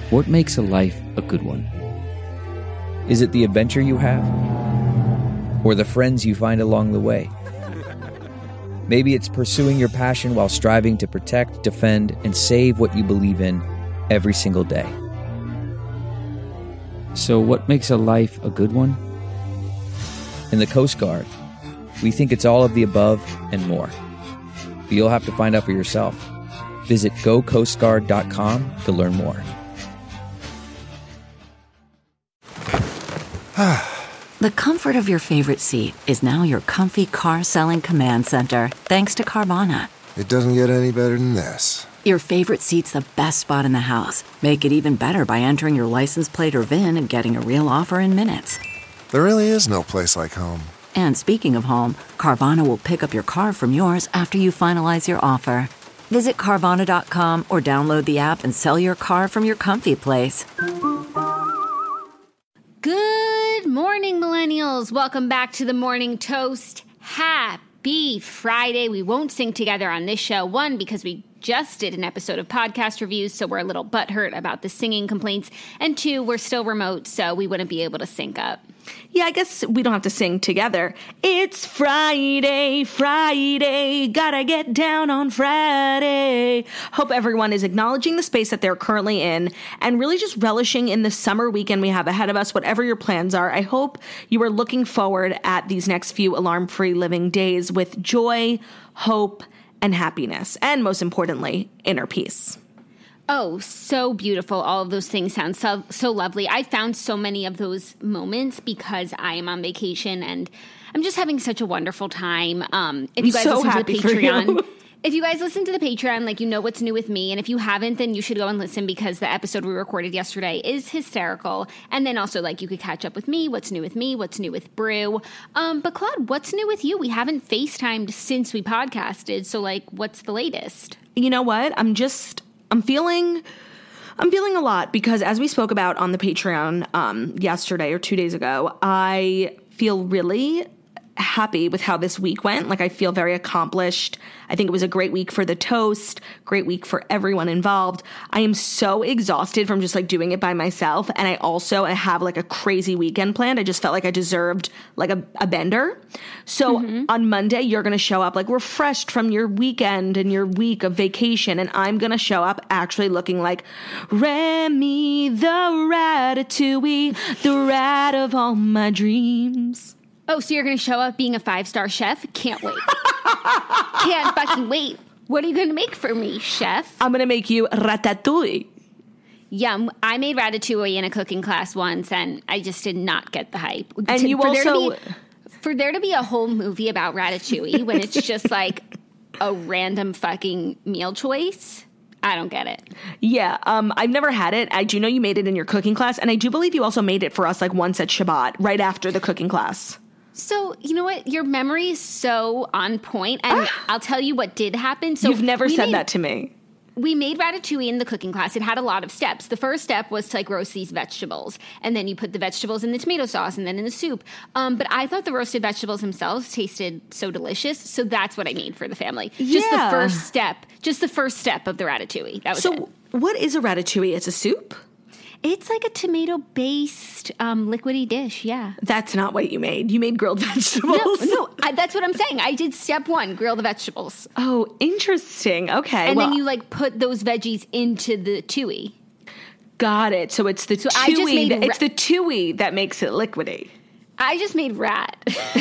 What makes a life a good one? Is it the adventure you have? Or the friends you find along the way? Maybe it's pursuing your passion while striving to protect, defend, and save what you believe in every single day. So what makes a life a good one? In the Coast Guard, we think it's all of the above and more. But you'll have to find out for yourself. Visit gocoastguard.com to learn more. The comfort of your favorite seat is now your comfy car-selling command center, thanks to Carvana. It doesn't get any better than this. Your favorite seat's the best spot in the house. Make it even better by entering your license plate or VIN and getting a real offer in minutes. There really is no place like home. And speaking of home, Carvana will pick up your car from yours after you finalize your offer. Visit Carvana.com or download the app and sell your car from your comfy place. Good morning, millennials. Welcome back to the Morning Toast. Happy Friday. We won't sing together on this show. One, because we just did an episode of podcast reviews, so we're a little butthurt about the singing complaints. And two, we're still remote, so we wouldn't be able to sync up. Yeah, I guess we don't have to sing together. It's Friday, gotta get down on Friday. Hope everyone is acknowledging the space that they're currently in and really just relishing in the summer weekend we have ahead of us, whatever your plans are. I hope you are looking forward at these next few alarm-free living days with joy, hope, and happiness, and most importantly, inner peace. Oh, so beautiful. All of those things sound so lovely. I found so many of those moments because I am on vacation and I'm just having such a wonderful time. If you guys listen to the Patreon, if you guys listen to the Patreon, like, you know what's new with me. And if you haven't, then you should go and listen because the episode we recorded yesterday is hysterical. And then also, like, you could catch up with me. What's new with me? What's new with Brew? But Claude, what's new with you? We haven't FaceTimed since we podcasted. So, like, what's the latest? You know what? I'm feeling a lot because, as we spoke about on the Patreon yesterday or 2 days ago, I feel really happy with how this week went. Like, I feel very accomplished. I think it was a great week for the toast, great week for everyone involved. I am so exhausted from just like doing it by myself. And I have like a crazy weekend planned. I just felt like I deserved like a bender. So on Monday, you're going to show up like refreshed from your weekend and your week of vacation. And I'm going to show up actually looking like Remy the Ratatouille, the rat of all my dreams. Oh, so you're going to show up being a 5-star chef? Can't wait. Can't fucking wait. What are you going to make for me, chef? I'm going to make you ratatouille. Yum. I made ratatouille in a cooking class once, and I just did not get the hype. And For there to be a whole movie about ratatouille when it's just like a random fucking meal choice, I don't get it. Yeah, I've never had it. I do know you made it in your cooking class, and I do believe you also made it for us like once at Shabbat, right after the cooking class. So, you know what? Your memory is so on point, and I'll tell you what did happen. So you've never said that to me. We made ratatouille in the cooking class. It had a lot of steps. The first step was to like roast these vegetables, and then you put the vegetables in the tomato sauce and then in the soup. But I thought the roasted vegetables themselves tasted so delicious, so that's what I made for the family. Just the first step of the ratatouille. That was it. So what is a ratatouille? It's a soup? It's like a tomato-based liquidy dish, yeah. That's not what you made. You made grilled vegetables. No, that's what I'm saying. I did step one, grill the vegetables. Oh, interesting. Okay. And then you like put those veggies into the tui. Got it. So it's the tui. It's the tui that makes it liquidy. I just made rat.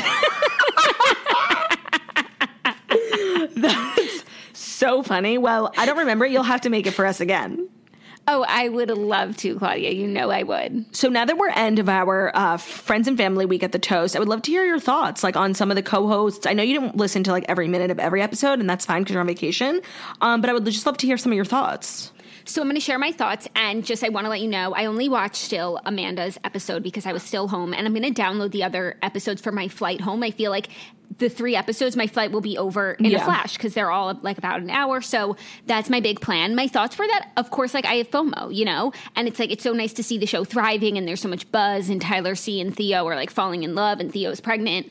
That's so funny. Well, I don't remember it. You'll have to make it for us again. Oh, I would love to, Claudia. You know I would. So now that we're end of our Friends and Family Week at the Toast, I would love to hear your thoughts, like on some of the co-hosts. I know you didn't listen to like every minute of every episode, and that's fine because you're on vacation. But I would just love to hear some of your thoughts. So I'm going to share my thoughts, and just I want to let you know, I only watched still Amanda's episode because I was still home, and I'm going to download the other episodes for my flight home. I feel like the 3 episodes, my flight will be over in a flash because they're all like about an hour. So that's my big plan. My thoughts were that, of course, like I have FOMO, you know, and it's like, it's so nice to see the show thriving and there's so much buzz and Tyler C and Theo are like falling in love and Theo's pregnant.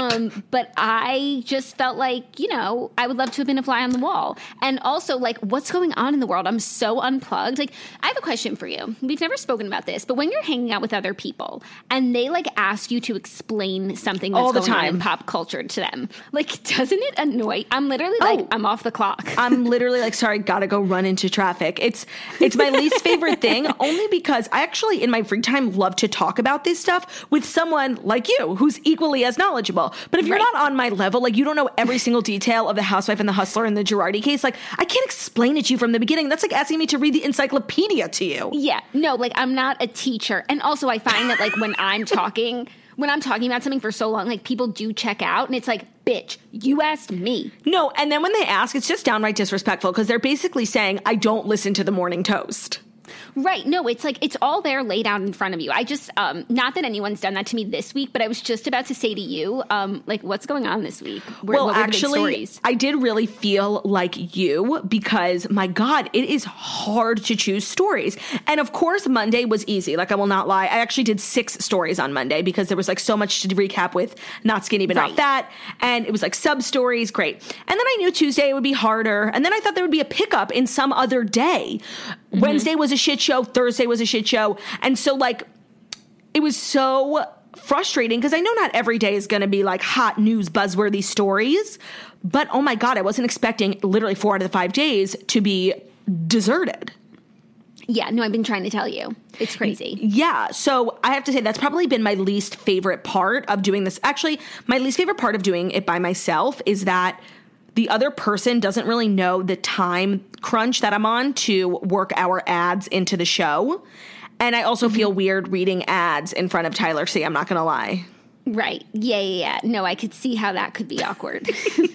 But I just felt like, you know, I would love to have been a fly on the wall. And also like what's going on in the world? I'm so unplugged. Like I have a question for you. We've never spoken about this, but when you're hanging out with other people and they like ask you to explain something that's going on in pop culture to them, like doesn't it annoy? I'm literally like, I'm off the clock. I'm literally like, sorry, gotta go run into traffic. It's my least favorite thing, only because I actually in my free time love to talk about this stuff with someone like you who's equally as knowledgeable. But if you're not on my level, like you don't know every single detail of the Housewife and the Hustler and the Girardi case, like I can't explain it to you from the beginning. That's like asking me to read the encyclopedia to you. Yeah, no, like I'm not a teacher. And also I find that like when I'm talking about something for so long, like people do check out and it's like, bitch, you asked me. No, and then when they ask, it's just downright disrespectful because they're basically saying, I don't listen to the Morning Toast. Right. No, it's like, it's all there laid out in front of you. I just, not that anyone's done that to me this week, but I was just about to say to you, like, what's going on this week? Well, actually, I did really feel like you because, my God, it is hard to choose stories. And of course, Monday was easy. Like, I will not lie. I actually did 6 stories on Monday because there was like so much to recap with Not Skinny But Not Fat. And it was like sub stories. Great. And then I knew Tuesday it would be harder. And then I thought there would be a pickup in some other day. Mm-hmm. Wednesday was a shit show. Thursday was a shit show. And so like, it was so frustrating because I know not every day is going to be like hot news, buzzworthy stories, but oh my God, I wasn't expecting literally 4 out of the 5 days to be deserted. Yeah, no, I've been trying to tell you. It's crazy. Yeah. So I have to say that's probably been my least favorite part of doing this. Actually, my least favorite part of doing it by myself is that the other person doesn't really know the time crunch that I'm on to work our ads into the show. And I also feel weird reading ads in front of Tyler C. I'm not going to lie. Right. Yeah. No, I could see how that could be awkward.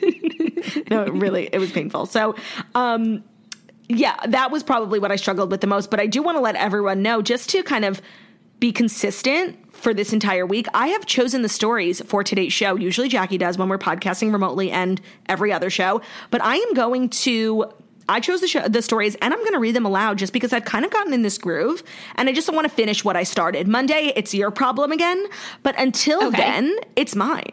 No, it was painful. So, yeah, that was probably what I struggled with the most. But I do want to let everyone know, just to kind of be consistent for this entire week, I have chosen the stories for today's show. Usually Jackie does when we're podcasting remotely and every other show. But I chose the stories and I'm going to read them aloud just because I've kind of gotten in this groove and I just don't want to finish what I started. Monday, it's your problem again. But until then, it's mine.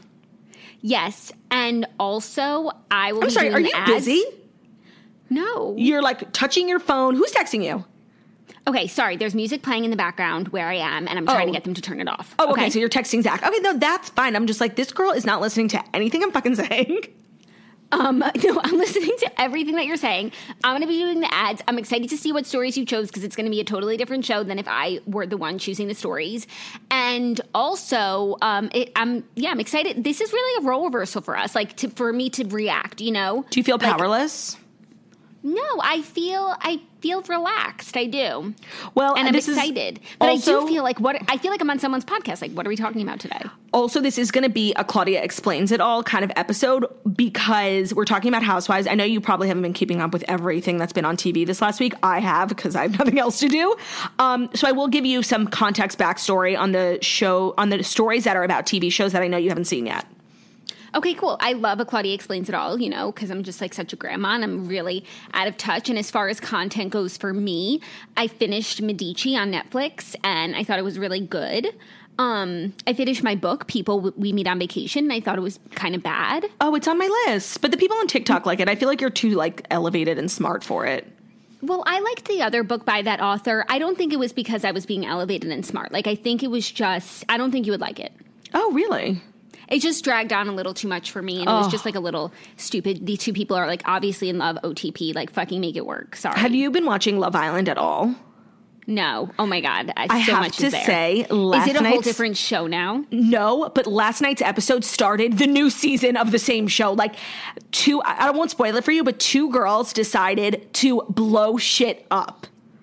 Yes. And also, I will I'm sorry, are you busy? No. You're like touching your phone. Who's texting you? Okay, sorry. There's music playing in the background where I am, and I'm trying to get them to turn it off. Oh, okay. So you're texting Zach. Okay, no, that's fine. I'm just like, this girl is not listening to anything I'm fucking saying. No, I'm listening to everything that you're saying. I'm going to be doing the ads. I'm excited to see what stories you chose because it's going to be a totally different show than if I were the one choosing the stories. And also, I'm excited. This is really a role reversal for us, like for me to react, you know? Do you feel powerless? No, I feel relaxed. I do. Well, and I'm excited. But I do feel like I'm on someone's podcast. Like, what are we talking about today? Also, this is going to be a Claudia Explains It All kind of episode because we're talking about Housewives. I know you probably haven't been keeping up with everything that's been on TV this last week. I have because I have nothing else to do. So I will give you some context backstory on the show, on the stories that are about TV shows that I know you haven't seen yet. Okay, cool. I love a Claudia Explains It All, you know, because I'm just like such a grandma and I'm really out of touch. And as far as content goes for me, I finished Medici on Netflix and I thought it was really good. I finished my book, People We Meet on Vacation, and I thought it was kind of bad. Oh, it's on my list. But the people on TikTok like it. I feel like you're too like elevated and smart for it. Well, I liked the other book by that author. I don't think it was because I was being elevated and smart. Like, I think it was just, I don't think you would like it. Oh, really? It just dragged on a little too much for me, and it was just like a little stupid. These two people are like obviously in love, OTP, like fucking make it work. Sorry. Have you been watching Love Island at all? No. Oh my God. I have to say, is it a whole different show now? No, but last night's episode started the new season of the same show. Like I won't spoil it for you, but 2 girls decided to blow shit up.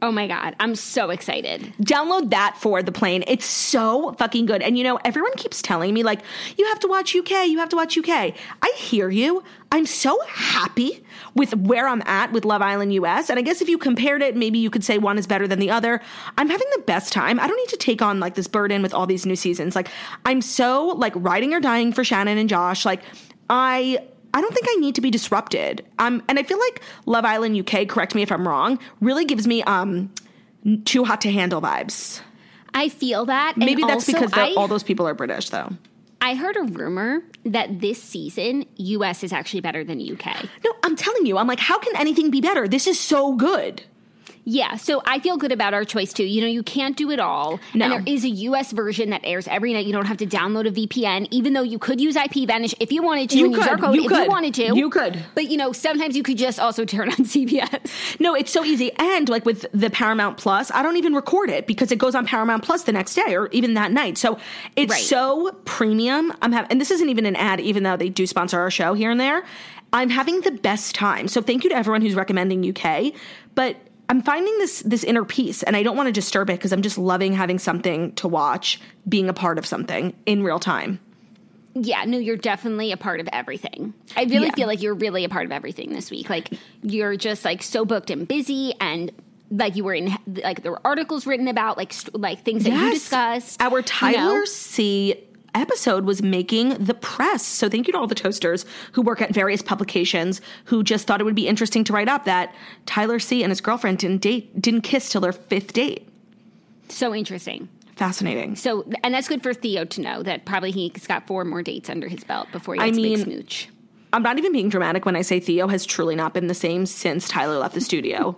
Oh my God, I'm so excited. Download that for the plane. It's so fucking good. And everyone keeps telling me, like, you have to watch UK, you have to watch UK. I hear you. I'm so happy with where I'm at with Love Island US. And I guess if you compared it, maybe you could say one is better than the other. I'm having the best time. I don't need to take on, like, this burden with all these new seasons. Like, I'm so, like, riding or dying for Shannon and Josh. Like, I don't think I need to be disrupted. And I feel like Love Island UK, correct me if I'm wrong, really gives me too hot to handle vibes. I feel that. Maybe and that's because all those people are British, though. I heard a rumor that this season, US is actually better than UK. No, I'm telling you. I'm like, how can anything be better? This is so good. Yeah, so I feel good about our choice, too. You can't do it all. No. And there is a U.S. version that airs every night. You don't have to download a VPN, even though you could use IPVanish if you wanted to and use our code if you wanted to. You could. But, sometimes you could just also turn on CBS. No, it's so easy. And, like, with the Paramount Plus, I don't even record it because it goes on Paramount Plus the next day or even that night. So it's so premium. And this isn't even an ad, even though they do sponsor our show here and there. I'm having the best time. So thank you to everyone who's recommending UK. But I'm finding this inner peace, and I don't want to disturb it because I'm just loving having something to watch, being a part of something in real time. Yeah, no, you're definitely a part of everything. I really feel like you're really a part of everything this week. Like, you're just, like, so booked and busy, and, like, you were in, like, there were articles written about, like things that you discussed. Our Tyler C. episode was making the press. So thank you to all the toasters who work at various publications who just thought it would be interesting to write up that Tyler C. and his girlfriend didn't kiss till their 5th date. So interesting. Fascinating. So, and that's good for Theo to know that probably he's got 4 more dates under his belt before he gets big smooch. I'm not even being dramatic when I say Theo has truly not been the same since Tyler left the studio.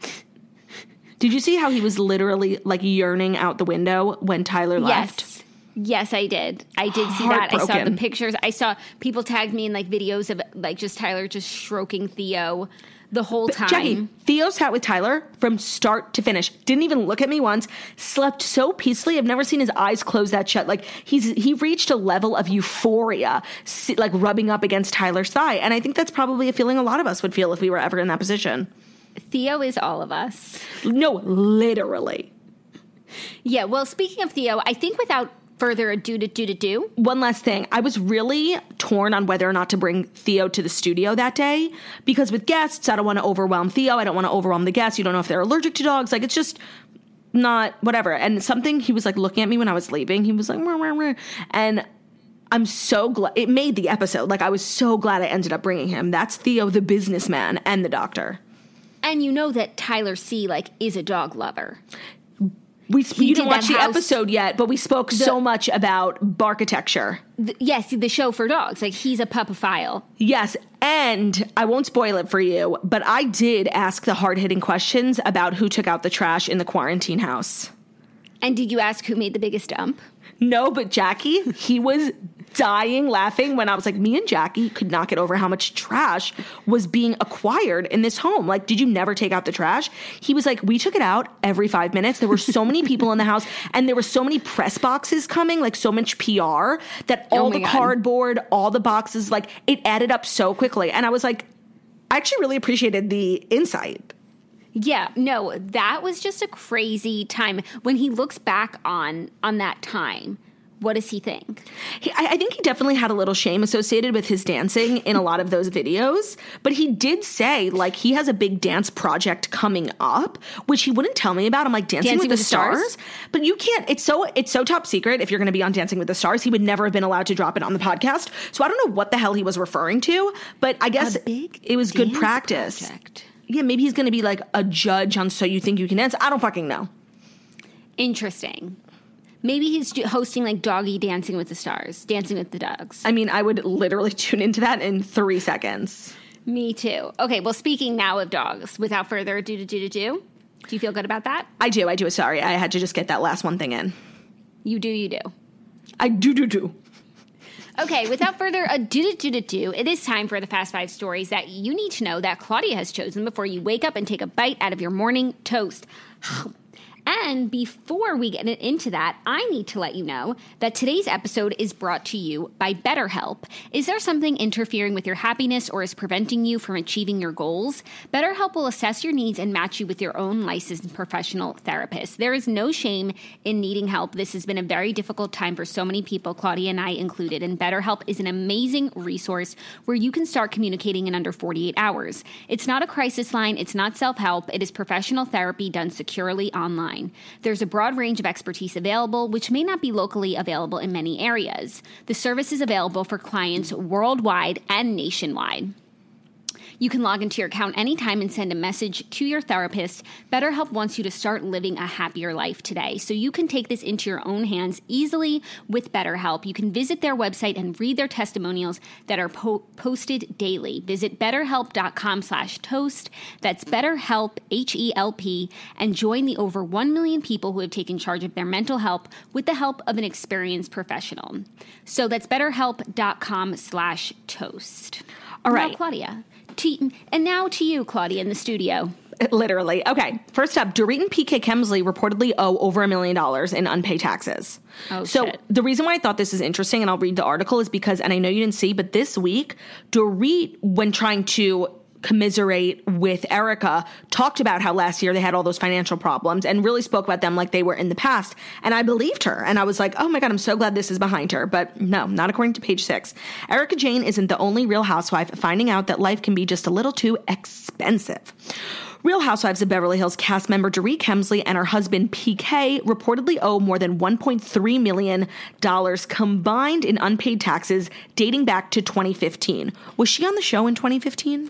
Did you see how he was literally, like, yearning out the window when Tyler left? Yes, I did. I did see that. I saw the pictures. I saw people tagged me in, like, videos of, like, just Tyler just stroking Theo the whole time. Jackie, Theo sat with Tyler from start to finish. Didn't even look at me once. Slept so peacefully. I've never seen his eyes close that shut. Like, he reached a level of euphoria, like, rubbing up against Tyler's thigh. And I think that's probably a feeling a lot of us would feel if we were ever in that position. Theo is all of us. No, literally. Yeah, well, speaking of Theo, I think without further ado to one last thing. I was really torn on whether or not to bring Theo to the studio that day because with guests, I don't want to overwhelm Theo. I don't want to overwhelm the guests. You don't know if they're allergic to dogs. Like, it's just not whatever. And something, he was like looking at me when I was leaving. He was like, rah, rah, rah. And I'm so glad it made the episode. Like, I was so glad I ended up bringing him. That's Theo, the businessman and the doctor. And you know that Tyler C. like is a dog lover. You didn't watch the episode yet, but we spoke so much about Barkitecture. Yes, the show for dogs. Like, he's a pupophile. Yes, and I won't spoil it for you, but I did ask the hard-hitting questions about who took out the trash in the quarantine house. And did you ask who made the biggest dump? No, but Jackie, he was dying laughing when I was like, me and Jackie could not get over how much trash was being acquired in this home. Like, did you never take out the trash? He was like, we took it out every 5 minutes. There were so many people in the house and there were so many press boxes coming, like so much PR that all the cardboard, all the boxes, like it added up so quickly. And I was like, I actually really appreciated the insight. Yeah, no, that was just a crazy time. When he looks back on that time, what does he think? I think he definitely had a little shame associated with his dancing in a lot of those videos. But he did say, like, he has a big dance project coming up, which he wouldn't tell me about. I'm like, Dancing with the Stars? But you can't. It's so top secret if you're going to be on Dancing with the Stars. He would never have been allowed to drop it on the podcast. So I don't know what the hell he was referring to. But I guess it was good practice. Project. Yeah, maybe he's going to be like a judge on So You Think You Can Dance. I don't fucking know. Interesting. Maybe he's hosting like Doggy Dancing with the Stars, Dancing with the Dogs. I mean, I would literally tune into that in 3 seconds. Me too. Okay, well, speaking now of dogs, without further ado do you feel good about that? I do. Sorry, I had to just get that last one thing in. You do. I do. Okay, without further ado, it is time for the Fast 5 stories that you need to know that Claudia has chosen before you wake up and take a bite out of your morning toast. And before we get into that, I need to let you know that today's episode is brought to you by BetterHelp. Is there something interfering with your happiness or is preventing you from achieving your goals? BetterHelp will assess your needs and match you with your own licensed professional therapist. There is no shame in needing help. This has been a very difficult time for so many people, Claudia and I included, and BetterHelp is an amazing resource where you can start communicating in under 48 hours. It's not a crisis line. It's not self-help. It is professional therapy done securely online. There's a broad range of expertise available, which may not be locally available in many areas. The service is available for clients worldwide and nationwide. You can log into your account anytime and send a message to your therapist. BetterHelp wants you to start living a happier life today. So you can take this into your own hands easily with BetterHelp. You can visit their website and read their testimonials that are posted daily. Visit betterhelp.com/toast. That's BetterHelp, HELP, and join the over 1 million people who have taken charge of their mental health with the help of an experienced professional. So that's betterhelp.com/toast. All right. Now, Claudia. And now to you, Claudia, in the studio. Literally. Okay. First up, Dorit and PK Kemsley reportedly owe over $1 million in unpaid taxes. Oh, so shit. The reason why I thought this is interesting, and I'll read the article, is because, and I know you didn't see, but this week, Dorit, when trying to commiserate with Erica, talked about how last year they had all those financial problems and really spoke about them like they were in the past. And I believed her. And I was like, oh my God, I'm so glad this is behind her. But no, not according to Page 6. Erica Jane isn't the only Real Housewife finding out that life can be just a little too expensive. Real Housewives of Beverly Hills cast member Dorit Kemsley and her husband PK reportedly owe more than $1.3 million combined in unpaid taxes dating back to 2015. Was she on the show in 2015?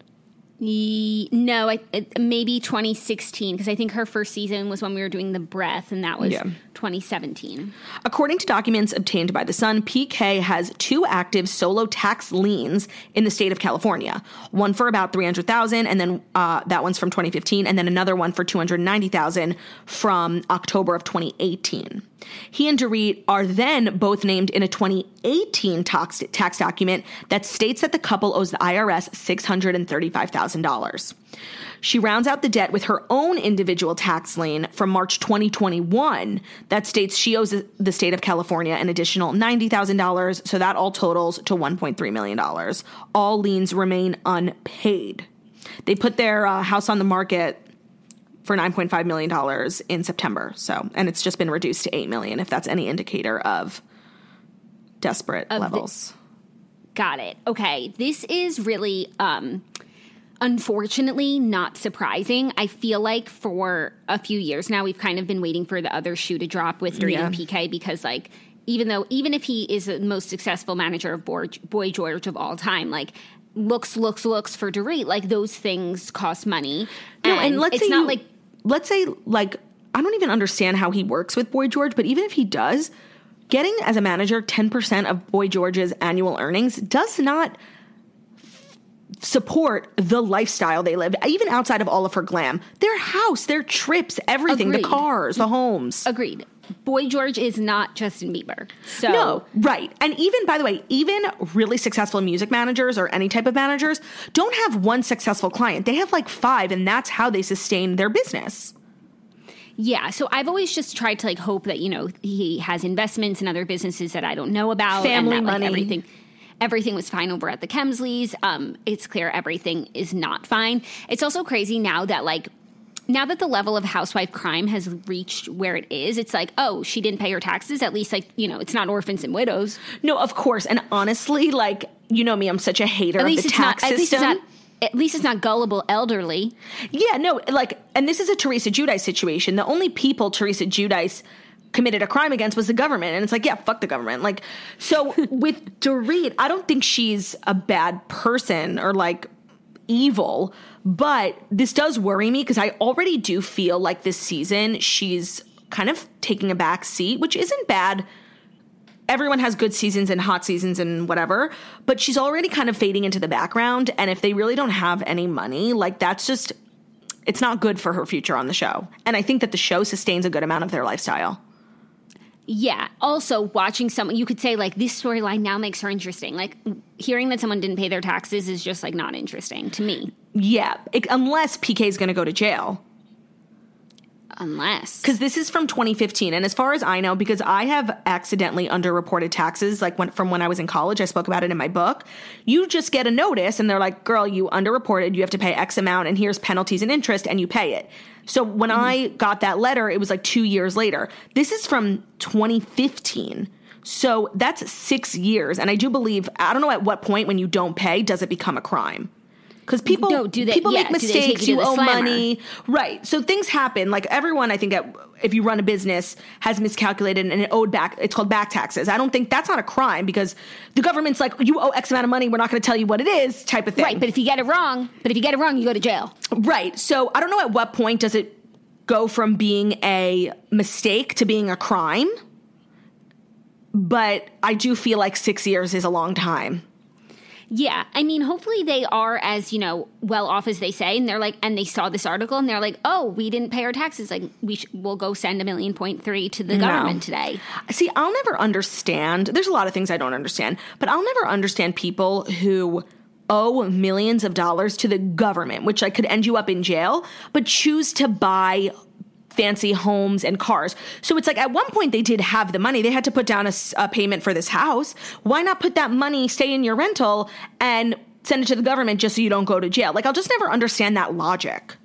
No, maybe 2016, because I think her first season was when we were doing The Breath, and that was 2017. According to documents obtained by The Sun, PK has 2 active solo tax liens in the state of California. One for about $300,000, and then that one's from 2015, and then another one for $290,000 from October of 2018. He and Dorit are then both named in a 2018 tax document that states that the couple owes the IRS $635,000. She rounds out the debt with her own individual tax lien from March 2021 that states she owes the state of California an additional $90,000, so that all totals to $1.3 million. All liens remain unpaid. They put their house on the market for $9.5 million in September. So, and it's just been reduced to $8 million, if that's any indicator of desperate levels. Got it. Okay. This is really, unfortunately, not surprising. I feel like for a few years now, we've kind of been waiting for the other shoe to drop with Dorit and PK, because like, even if he is the most successful manager of Boy George of all time, like, looks for Dorit, like, those things cost money. And let's say, I don't even understand how he works with Boy George, but even if he does, getting as a manager 10% of Boy George's annual earnings does not support the lifestyle they live, even outside of all of her glam. Their house, their trips, everything, Agreed. The cars, the homes. Agreed. Boy George is not Justin Bieber. So no, right. And even, by the way, even really successful music managers or any type of managers don't have one successful client. They have like 5, and that's how they sustain their business. Yeah, so I've always just tried to like hope that, you know, he has investments in other businesses that I don't know about. Family and that, money. Like, everything was fine over at the Kemsleys. It's clear everything is not fine. It's also crazy now that the level of housewife crime has reached where it is, it's like, oh, she didn't pay her taxes. At least, like, you know, it's not orphans and widows. No, of course. And honestly, like, you know me, I'm such a hater of the tax system. At least it's not gullible elderly. Yeah, no, like, and this is a Teresa Giudice situation. The only people Teresa Giudice committed a crime against was the government. And it's like, yeah, fuck the government. Like, so with Dorit, I don't think she's a bad person or like evil, but this does worry me because I already do feel like this season she's kind of taking a back seat, which isn't bad. Everyone has good seasons and hot seasons and whatever, but she's already kind of fading into the background. And if they really don't have any money, like, that's just, it's not good for her future on the show. And I think that the show sustains a good amount of their lifestyle. Yeah. Also, watching someone, you could say, like, this storyline now makes her interesting. Like, hearing that someone didn't pay their taxes is just, like, not interesting to me. Yeah. Unless PK is going to go to jail. Unless. Because this is from 2015. And as far as I know, because I have accidentally underreported taxes, like from when I was in college, I spoke about it in my book. You just get a notice and they're like, girl, you underreported. You have to pay X amount and here's penalties and interest and you pay it. So when I got that letter, it was like 2 years later. This is from 2015. So that's 6 years. And I do believe, I don't know at what point when you don't pay, does it become a crime? Because people make mistakes, you owe money. Right. So things happen. Like everyone, I think, if you run a business, has miscalculated and it owed back. It's called back taxes. I don't think that's not a crime because the government's like, you owe X amount of money. We're not going to tell you what it is type of thing. Right. But if you get it wrong, you go to jail. Right. So I don't know at what point does it go from being a mistake to being a crime. But I do feel like 6 years is a long time. Yeah. I mean, hopefully they are as, well off as they say. And they're like, and they saw this article and they're like, oh, we didn't pay our taxes. Like we'll go send $1.3 million to the government today. See, I'll never understand. There's a lot of things I don't understand, but I'll never understand people who owe millions of dollars to the government, which could end you up in jail, but choose to buy fancy homes and cars. So it's like at one point they did have the money. They had to put down a payment for this house. Why not put that money, stay in your rental, and send it to the government just so you don't go to jail? Like, I'll just never understand that logic.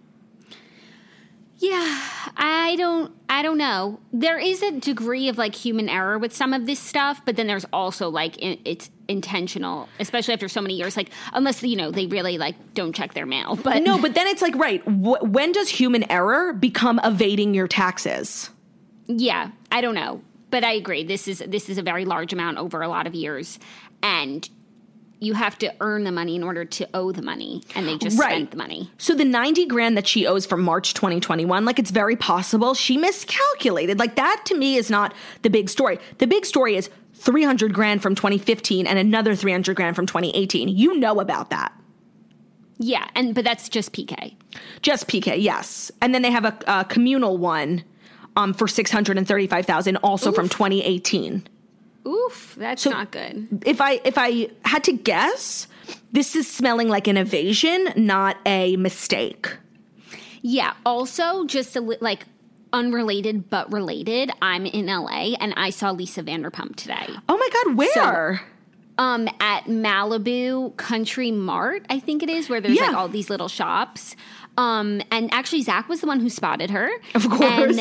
Yeah, I don't know. There is a degree of like human error with some of this stuff, but then there's also like it's intentional, especially after so many years. Like unless they really like don't check their mail. But no, but then it's like right. When does human error become evading your taxes? Yeah, I don't know, but I agree. This is a very large amount over a lot of years, and you have to earn the money in order to owe the money, and they just spent the money. So the $90,000 that she owes from March 2021, like it's very possible she miscalculated. Like that to me is not the big story. The big story is $300,000 from 2015 and another $300,000 from 2018. You know about that. Yeah, but that's just PK. Just PK, yes. And then they have a communal one for $635,000 also from 2018. Oof, that's not good. If I had to guess, this is smelling like an evasion, not a mistake. Yeah. Also, just like unrelated but related, I'm in LA and I saw Lisa Vanderpump today. Oh my God, where? At Malibu Country Mart, I think it is, where there's like all these little shops. And actually, Zach was the one who spotted her. Of course.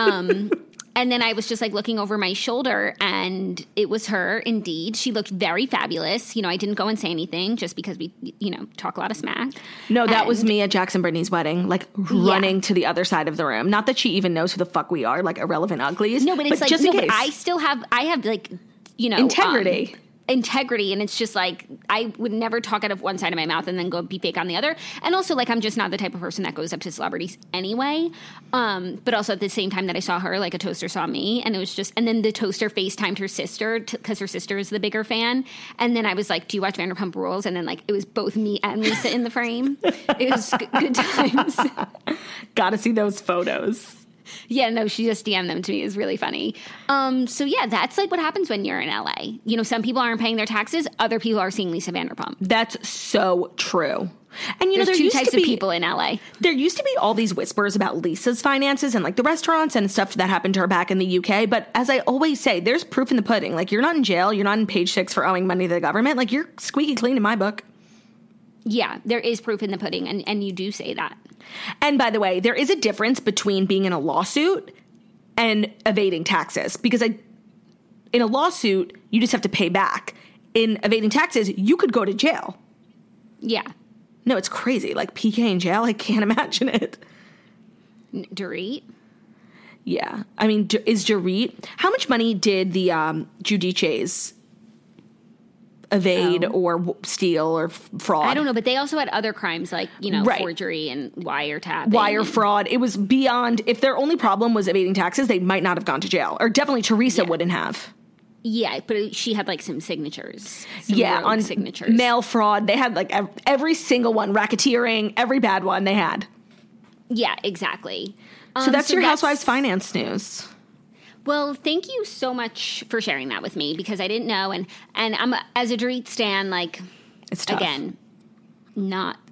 And then I was just like looking over my shoulder and it was her indeed. She looked very fabulous. I didn't go and say anything just because we, talk a lot of smack. No, that was me at Jackson Brittany's wedding, like running to the other side of the room. Not that she even knows who the fuck we are, like irrelevant uglies. No, but it's like, just in case. I have like, integrity. And it's just like I would never talk out of one side of my mouth and then go be fake on the other. And also like I'm just not the type of person that goes up to celebrities anyway. But also at the same time that I saw her, like a toaster saw me, and it was just, and then the toaster FaceTimed her sister because her sister is the bigger fan. And then I was like, "Do you watch Vanderpump Rules?" And then like it was both me and Lisa in the frame. It was good times. Gotta see those photos. Yeah, no, she just DM'd them to me. It was really funny. So yeah, that's like what happens when you're in LA. Some people aren't paying their taxes. Other people are seeing Lisa Vanderpump. That's so true. And there's two types of people in LA. There used to be all these whispers about Lisa's finances and like the restaurants and stuff that happened to her back in the UK. But as I always say, there's proof in the pudding. Like you're not in jail. You're not in page 6 for owing money to the government. Like you're squeaky clean in my book. Yeah, there is proof in the pudding. And you do say that. And by the way, there is a difference between being in a lawsuit and evading taxes. Because in a lawsuit, you just have to pay back. In evading taxes, you could go to jail. Yeah. No, it's crazy. Like PK in jail, I can't imagine it. Dorit? Yeah. I mean, is Dorit... How much money did the Giudices evade or steal or fraud? I don't know, but they also had other crimes like, forgery and wiretapping. Wire fraud. It was beyond... If their only problem was evading taxes, they might not have gone to jail. Or definitely Teresa wouldn't have. Yeah, but she had like some signatures. On signatures. Mail fraud. They had like every single one. Racketeering. Every bad one they had. Yeah, exactly. So that's your Housewives finance news. Well, thank you so much for sharing that with me because I didn't know. And I'm as a Dorit stan, like, it's tough. Again, not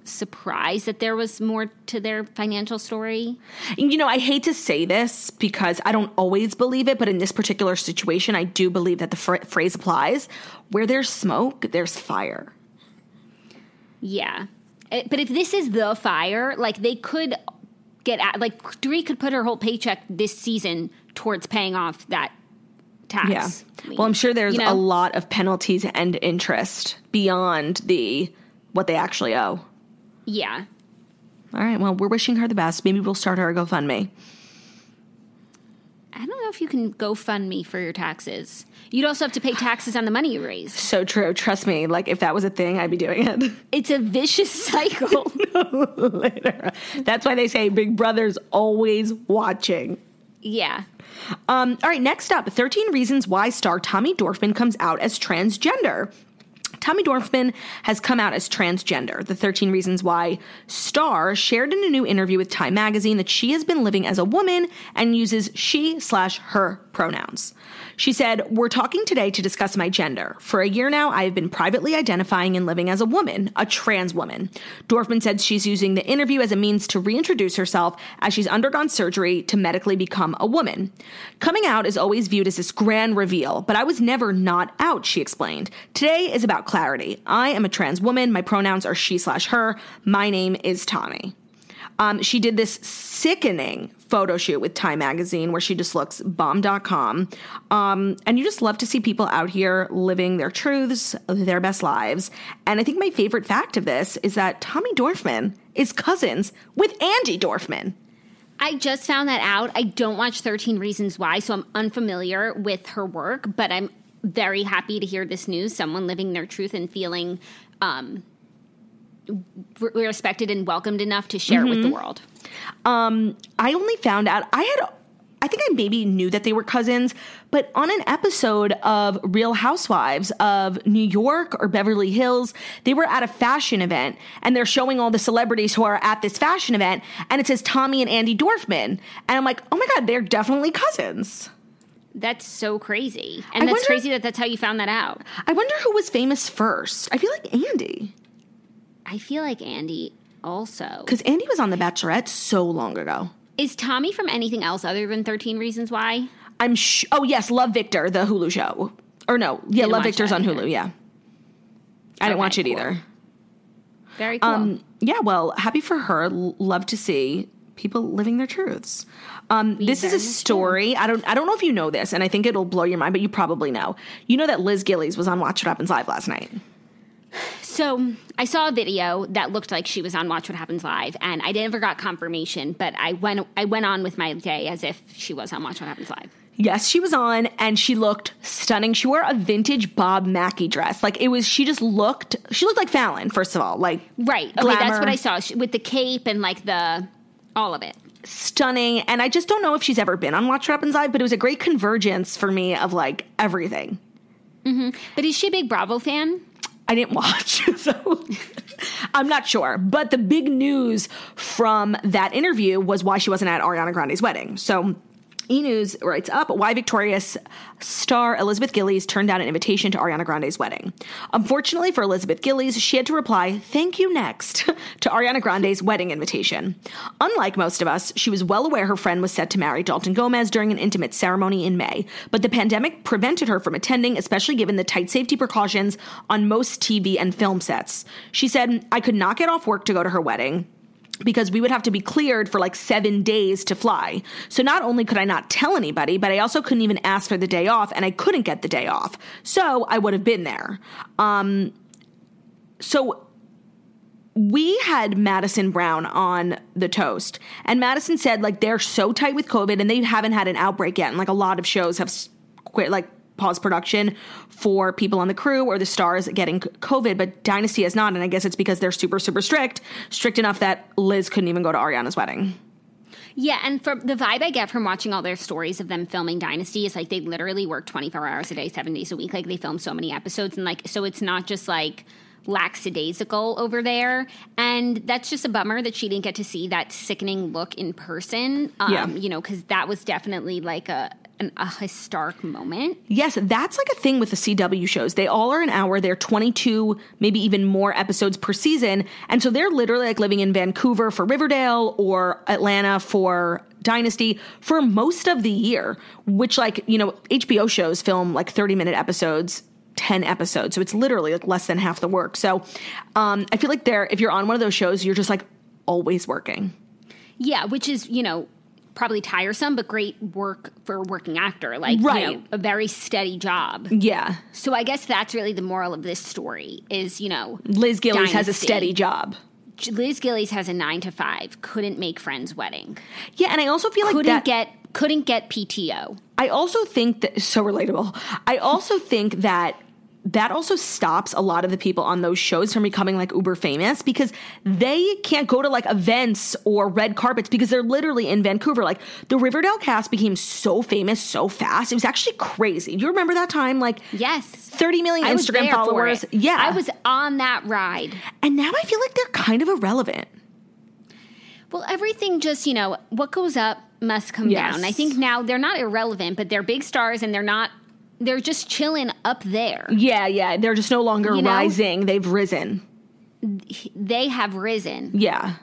surprised that there was more to their financial story. You know, I hate to say this because I don't always believe it, but in this particular situation, I do believe that the phrase applies. Where there's smoke, there's fire. Yeah. But if this is the fire, like they could get at, like Dorit could put her whole paycheck this season towards paying off that tax. Yeah. Well, I'm sure there's a lot of penalties and interest beyond what they actually owe. Yeah. All right. Well, we're wishing her the best. Maybe we'll start her a GoFundMe. I don't know if you can GoFundMe for your taxes. You'd also have to pay taxes on the money you raised. So true. Trust me. Like, if that was a thing, I'd be doing it. It's a vicious cycle. Later. That's why they say Big Brother's always watching. Yeah. All right. Next up, 13 reasons why star Tommy Dorfman comes out as transgender. Tommy Dorfman has come out as transgender. The 13 Reasons Why star shared in a new interview with Time magazine that she has been living as a woman and uses she/her pronouns. She said, "We're talking today to discuss my gender. For a year now, I have been privately identifying and living as a woman, a trans woman." Dorfman said she's using the interview as a means to reintroduce herself as she's undergone surgery to medically become a woman. "Coming out is always viewed as this grand reveal, but I was never not out," she explained. "Today is about clarity. I am a trans woman. My pronouns are she/her. My name is Tommy." She did this sickening photo shoot with Time magazine where she just looks bomb.com. And you just love to see people out here living their truths, their best lives. And I think my favorite fact of this is that Tommy Dorfman is cousins with Andy Dorfman. I just found that out. I don't watch 13 Reasons Why, so I'm unfamiliar with her work, but I'm very happy to hear this news. Someone living their truth and feeling respected and welcomed enough to share it with the world. I only found out, I think I maybe knew that they were cousins, but on an episode of Real Housewives of New York or Beverly Hills, they were at a fashion event and they're showing all the celebrities who are at this fashion event, and it says Tommy and Andy Dorfman. And I'm like, oh my God, they're definitely cousins. That's so crazy. And that's crazy that that's how you found that out. I wonder who was famous first. I feel like Andy. I feel like Andy also. Because Andy was on The Bachelorette so long ago. Is Tommy from anything else other than 13 Reasons Why? Oh, yes, Love Victor, the Hulu show. Or no, yeah, Love Victor's on Hulu, yeah. I didn't watch it either. Very cool. Yeah, well, happy for her. Love to see people living their truths. This is a story. I don't know if you know this, and I think it'll blow your mind, but you probably know. You know that Liz Gillies was on Watch What Happens Live last night. So I saw a video that looked like she was on Watch What Happens Live, and I never got confirmation, but I went on with my day as if she was on Watch What Happens Live. Yes, she was on, and she looked stunning. She wore a vintage Bob Mackie dress. Like, she looked like Fallon, first of all. Like, right. Okay, glamour. That's what I saw. With the cape and like all of it. Stunning. And I just don't know if she's ever been on Watch What Happens Live, but it was a great convergence for me of like everything. Mm-hmm. But is she a big Bravo fan? I didn't watch, so I'm not sure. But the big news from that interview was why she wasn't at Ariana Grande's wedding. So E! News writes up why Victorious star Elizabeth Gillies turned down an invitation to Ariana Grande's wedding. Unfortunately for Elizabeth Gillies, she had to reply, "Thank you next," to Ariana Grande's wedding invitation. Unlike most of us, she was well aware her friend was set to marry Dalton Gomez during an intimate ceremony in May, but the pandemic prevented her from attending, especially given the tight safety precautions on most TV and film sets. She said, "I could not get off work to go to her wedding because we would have to be cleared for like 7 days to fly. So not only could I not tell anybody, but I also couldn't even ask for the day off, and I couldn't get the day off. So I would have been there." So we had Madison Brown on The Toast, and Madison said like they're so tight with COVID and they haven't had an outbreak yet. And like a lot of shows have quit, like pause production for people on the crew or the stars getting COVID, but Dynasty has not. And I guess it's because they're super, super strict enough that Liz couldn't even go to Ariana's wedding. Yeah, and for the vibe I get from watching all their stories of them filming Dynasty is like they literally work 24 hours a day, 7 days a week. Like they film so many episodes, and like so it's not just like lackadaisical over there. And that's just a bummer that she didn't get to see that sickening look in person. You know, because that was definitely like a historic moment. Yes, that's like a thing with the CW shows. They all are an hour. They're 22, maybe even more episodes per season. And so they're literally like living in Vancouver for Riverdale or Atlanta for Dynasty for most of the year, which like, you know, HBO shows film like 30-minute episodes, 10 episodes. So it's literally like less than half the work. So I feel like if you're on one of those shows, you're just like always working. Yeah, which is, you know, probably tiresome, but great work for a working actor. Like, right. You know, a very steady job. Yeah. So I guess that's really the moral of this story is, you know, Liz Gillies Dynasty. has a steady job. Liz Gillies has a 9-to-5, couldn't make friends wedding. Yeah, and I also feel like couldn't get PTO. I also think that so relatable. I also think that also stops a lot of the people on those shows from becoming like uber famous because they can't go to like events or red carpets because they're literally in Vancouver. Like the Riverdale cast became so famous so fast. It was actually crazy. Do you remember that time? Like, yes, 30 million Instagram followers. Yeah. I was on that ride. And now I feel like they're kind of irrelevant. Well, everything just, you know, what goes up must come down. I think now they're not irrelevant, but they're big stars and they're just chilling up there. Yeah. They're just no longer rising. They've risen. They have risen. Yeah.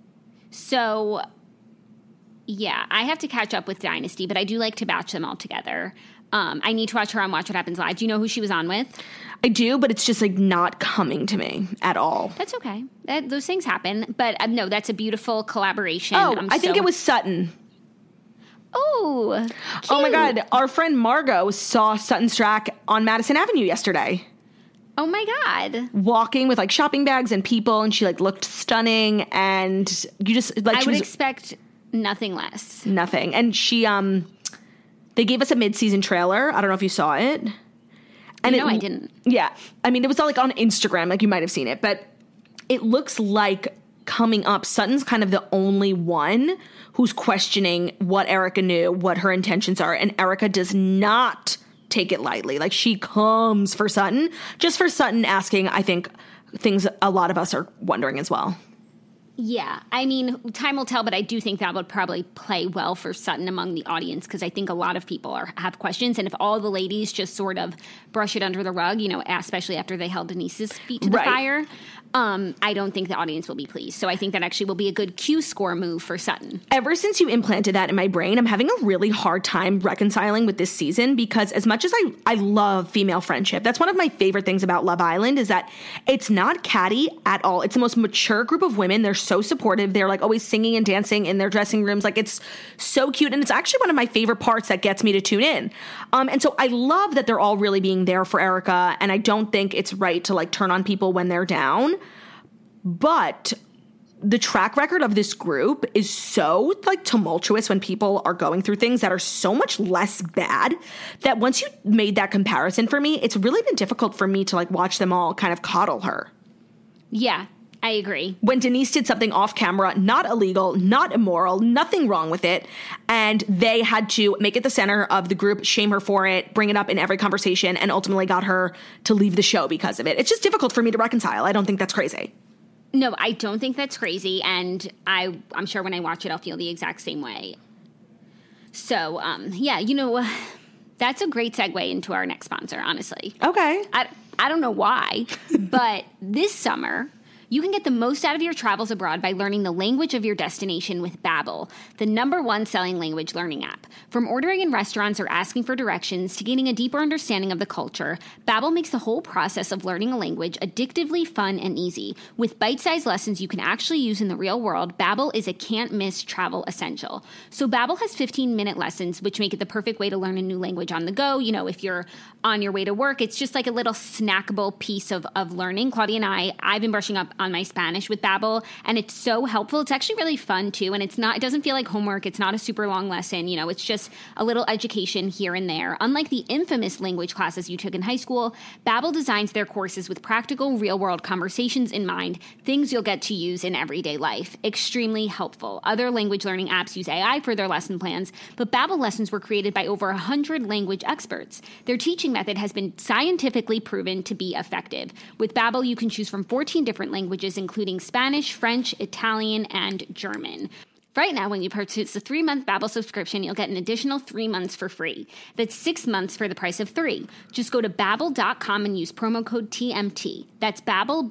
So, yeah, I have to catch up with Dynasty, but I do like to batch them all together. I need to watch her on Watch What Happens Live. Do you know who she was on with? I do, but it's just like not coming to me at all. That's okay. Those things happen. But no, that's a beautiful collaboration. Oh, I think it was Sutton. Oh, cute. Oh my God. Our friend Margot saw Sutton Strack on Madison Avenue yesterday. Oh my God. Walking with like shopping bags and people, and she like looked stunning, and you just like I would expect nothing less. Nothing. And she they gave us a mid-season trailer. I don't know if you saw it. And no, I didn't. Yeah. I mean, it was all like on Instagram, like you might have seen it, but it looks like coming up, Sutton's kind of the only one who's questioning what Erica knew, what her intentions are, and Erica does not take it lightly. Like, she comes for Sutton, just for Sutton asking, I think, things a lot of us are wondering as well. Yeah, I mean, time will tell, but I do think that would probably play well for Sutton among the audience because I think a lot of people have questions, and if all the ladies just sort of brush it under the rug, you know, especially after they held Denise's feet to the fire, I don't think the audience will be pleased. So I think that actually will be a good Q-score move for Sutton. Ever since you implanted that in my brain, I'm having a really hard time reconciling with this season because as much as I love female friendship, that's one of my favorite things about Love Island is that it's not catty at all. It's the most mature group of women. They're so supportive. They're like always singing and dancing in their dressing rooms. Like, it's so cute. And it's actually one of my favorite parts that gets me to tune in. And so I love that they're all really being there for Erica. And I don't think it's right to like turn on people when they're down. But the track record of this group is so like tumultuous when people are going through things that are so much less bad that once you made that comparison for me, it's really been difficult for me to like watch them all kind of coddle her. Yeah, I agree. When Denise did something off camera, not illegal, not immoral, nothing wrong with it, and they had to make it the center of the group, shame her for it, bring it up in every conversation, and ultimately got her to leave the show because of it. It's just difficult for me to reconcile. I don't think that's crazy. No, I don't think that's crazy, and I'm sure when I watch it, I'll feel the exact same way. So, yeah, you know, that's a great segue into our next sponsor, honestly. Okay. I don't know why, but this summer, you can get the most out of your travels abroad by learning the language of your destination with Babbel, the #1 selling language learning app. From ordering in restaurants or asking for directions to gaining a deeper understanding of the culture, Babbel makes the whole process of learning a language addictively fun and easy. With bite-sized lessons you can actually use in the real world, Babbel is a can't-miss travel essential. So Babbel has 15-minute lessons, which make it the perfect way to learn a new language on the go. You know, if you're on your way to work, it's just like a little snackable piece of learning. Claudia and I've been brushing up on my Spanish with Babbel, and it's so helpful. It's actually really fun too, and it doesn't feel like homework. It's not a super long lesson. You know, it's just a little education here and there. Unlike the infamous language classes you took in high school, Babbel designs their courses with practical, real-world conversations in mind, things you'll get to use in everyday life. Extremely helpful. Other language learning apps use AI for their lesson plans, but Babbel lessons were created by over 100 language experts. Their teaching method has been scientifically proven to be effective. With Babbel, you can choose from 14 different languages, including Spanish, French, Italian, and German. Right now, when you purchase a 3-month Babbel subscription, you'll get an additional 3 months for free. That's 6 months for the price of 3. Just go to Babbel.com and use promo code TMT. That's Babbel,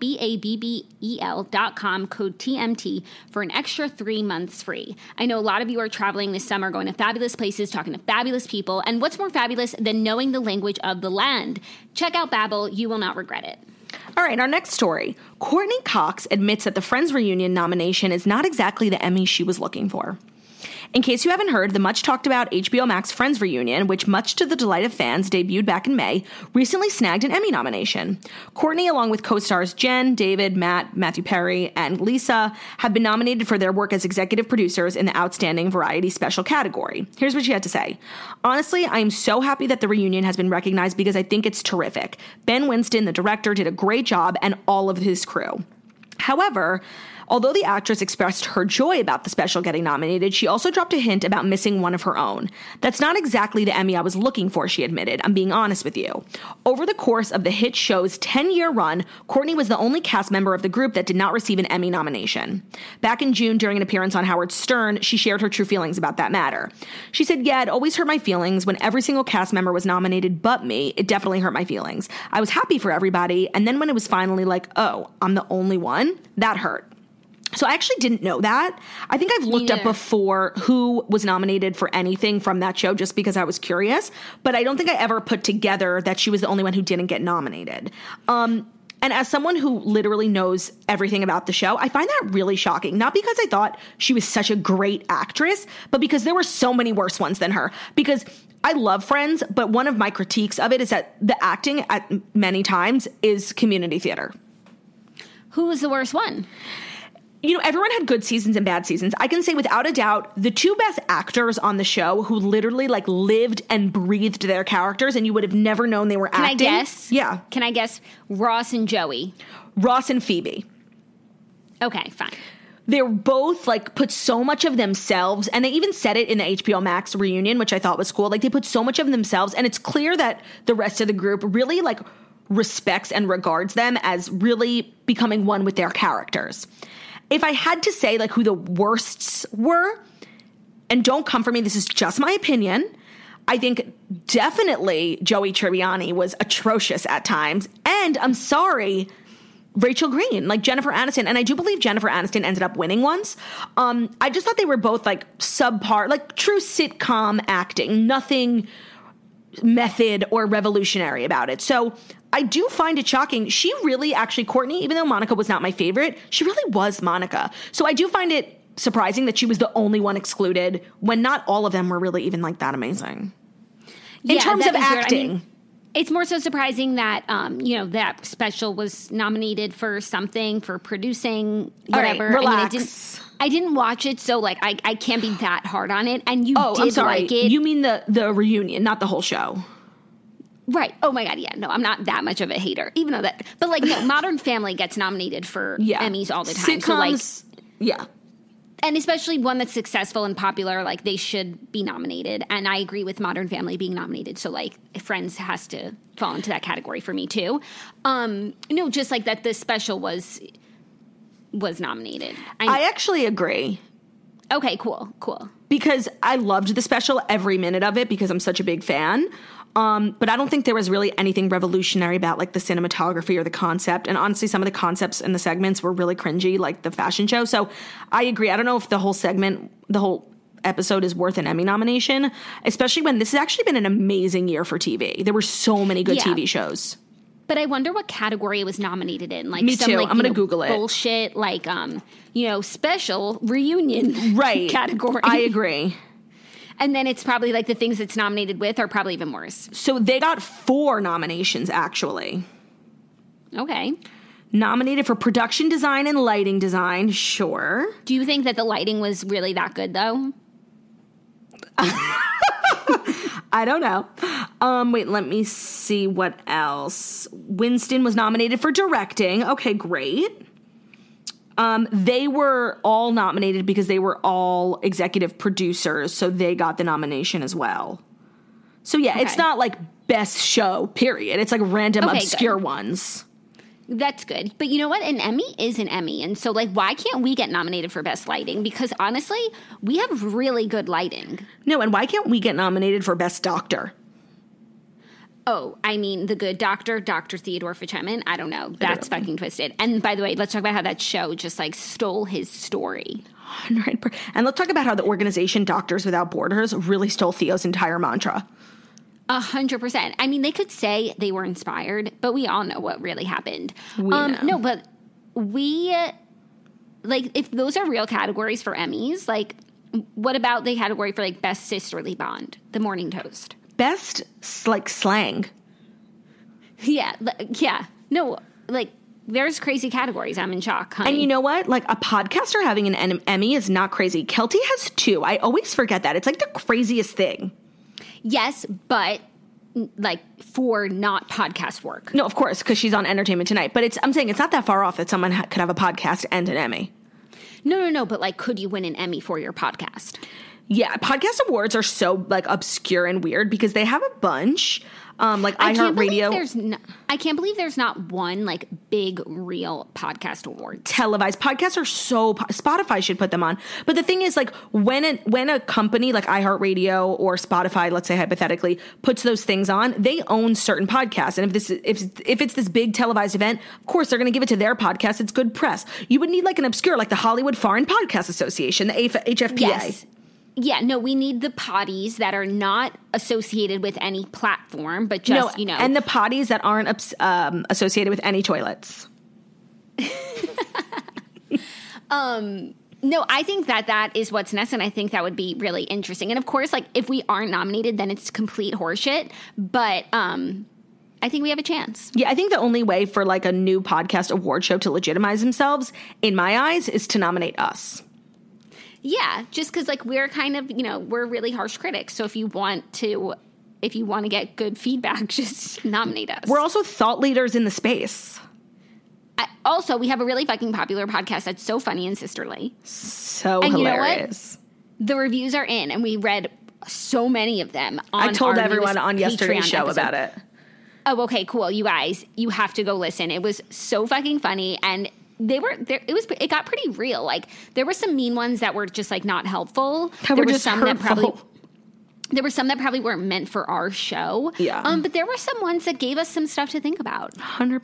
Babbel.com, code TMT for an extra 3 months free. I know a lot of you are traveling this summer, going to fabulous places, talking to fabulous people, and what's more fabulous than knowing the language of the land? Check out Babbel. You will not regret it. All right, our next story. Courtney Cox admits that the Friends reunion nomination is not exactly the Emmy she was looking for. In case you haven't heard, the much-talked-about HBO Max Friends reunion, which much to the delight of fans debuted back in May, recently snagged an Emmy nomination. Courtney, along with co-stars Jen, David, Matt, Matthew Perry, and Lisa, have been nominated for their work as executive producers in the Outstanding Variety Special category. Here's what she had to say. Honestly, I am so happy that the reunion has been recognized because I think it's terrific. Ben Winston, the director, did a great job, and all of his crew. However, although the actress expressed her joy about the special getting nominated, she also dropped a hint about missing one of her own. That's not exactly the Emmy I was looking for, she admitted. I'm being honest with you. Over the course of the hit show's 10-year run, Courtney was the only cast member of the group that did not receive an Emmy nomination. Back in June, during an appearance on Howard Stern, she shared her true feelings about that matter. She said, yeah, it always hurt my feelings when every single cast member was nominated but me. It definitely hurt my feelings. I was happy for everybody, and then when it was finally like, oh, I'm the only one, that hurt. So I actually didn't know that. I think I've looked up before who was nominated for anything from that show just because I was curious, but I don't think I ever put together that she was the only one who didn't get nominated. And as someone who literally knows everything about the show, I find that really shocking. Not because I thought she was such a great actress, but because there were so many worse ones than her. Because I love Friends, but one of my critiques of it is that the acting at many times is community theater. Who was the worst one? You know, everyone had good seasons and bad seasons. I can say without a doubt, the two best actors on the show who literally like lived and breathed their characters and you would have never known they were acting. Can I guess? Yeah. Can I guess? Ross and Joey. Ross and Phoebe. Okay, fine. They're both like put so much of themselves, and they even said it in the HBO Max reunion, which I thought was cool. Like they put so much of themselves, and it's clear that the rest of the group really like respects and regards them as really becoming one with their characters. If I had to say like who the worsts were, and don't come for me, this is just my opinion, I think definitely Joey Tribbiani was atrocious at times. And I'm sorry, Rachel Green, like Jennifer Aniston. And I do believe Jennifer Aniston ended up winning once. I just thought they were both like subpar, like true sitcom acting, nothing method or revolutionary about it. So I do find it shocking. She really actually, Courtney, even though Monica was not my favorite, she really was Monica. So I do find it surprising that she was the only one excluded when not all of them were really even like that amazing. In terms of acting. I mean, it's more so surprising that, that special was nominated for something, for producing, whatever. All right, relax. I didn't watch it, so like I can't be that hard on it. And you did I'm sorry. like it. You mean the reunion, not the whole show. Right. Oh my God. Yeah. No, I'm not that much of a hater, even though that. But like, no, Modern Family gets nominated for Emmys all the time. Sitcoms, so like, yeah. And especially one that's successful and popular, like they should be nominated. And I agree with Modern Family being nominated. So like, Friends has to fall into that category for me too. No, just like that, the special was nominated. I actually agree. Okay. Cool. Because I loved the special, every minute of it, because I'm such a big fan. But I don't think there was really anything revolutionary about like the cinematography or the concept. And honestly, some of the concepts in the segments were really cringy, like the fashion show. So I agree. I don't know if the whole episode is worth an Emmy nomination, especially when this has actually been an amazing year for TV. There were so many good TV shows. But I wonder what category it was nominated in. Like Me too. I'm going to Google it. Bullshit, like, special reunion category. I agree. And then it's probably like the things it's nominated with are probably even worse. So they got 4 nominations, actually. Okay. Nominated for production design and lighting design, sure. Do you think that the lighting was really that good, though? I don't know. Wait, let me see what else. Winston was nominated for directing. Okay, great. They were all nominated because they were all executive producers, so they got the nomination as well. So yeah, It's not like best show, period. It's like random obscure ones. That's good. But you know what? An Emmy is an Emmy. And so, like, why can't we get nominated for Best Lighting? Because honestly, we have really good lighting. No, and why can't we get nominated for Best Doctor? Oh, I mean, The Good Doctor, Dr. Theodore Fichemin. I don't know. That's fucking twisted. And by the way, let's talk about how that show just, like, stole his story. 100%. And let's talk about how the organization Doctors Without Borders really stole Theo's entire mantra. 100%. I mean, they could say they were inspired, but we all know what really happened. We know. No, but like, if those are real categories for Emmys, like, what about the category for, like, Best Sisterly Bond, The Morning Toast? Best, like, slang. Yeah. No, like, there's crazy categories. I'm in shock, honey. And you know what? Like, a podcaster having an Emmy is not crazy. Kelty has 2. I always forget that. It's, like, the craziest thing. Yes, but, like, for not podcast work. No, of course, because she's on Entertainment Tonight. But I'm saying it's not that far off that someone could have a podcast and an Emmy. No. But, like, could you win an Emmy for your podcast? Yeah, podcast awards are so, like, obscure and weird because they have a bunch. Like iHeartRadio. I can't believe there's not one, like, big, real podcast award. Televised podcasts are so... Spotify should put them on. But the thing is, like, when a company like iHeartRadio or Spotify, let's say hypothetically, puts those things on, they own certain podcasts. And if it's this big televised event, of course, they're going to give it to their podcast. It's good press. You would need, like, an obscure, like the Hollywood Foreign Podcast Association, the HFPA. Yes. Yeah, no, we need the potties that are not associated with any platform, but just, and the potties that aren't associated with any toilets. No, I think that is what's next, and I think that would be really interesting. And of course, like, if we aren't nominated, then it's complete horseshit, but I think we have a chance. Yeah, I think the only way for, like, a new podcast award show to legitimize themselves, in my eyes, is to nominate us. Yeah, just because, like, we're kind of, we're really harsh critics. So if you want to get good feedback, just nominate us. We're also thought leaders in the space. Also, we have a really fucking popular podcast that's so funny and sisterly. So and hilarious. You know what? The reviews are in, and we read so many of them on I told our everyone on yesterday's Patreon show episode. about it. Oh, okay, cool. You guys, you have to go listen. It was so fucking funny, and they were there. It got pretty real. Like, there were some mean ones that were just, like, not helpful. There were some hurtful. There were some that probably weren't meant for our show. Yeah. But there were some ones that gave us some stuff to think about. 100%.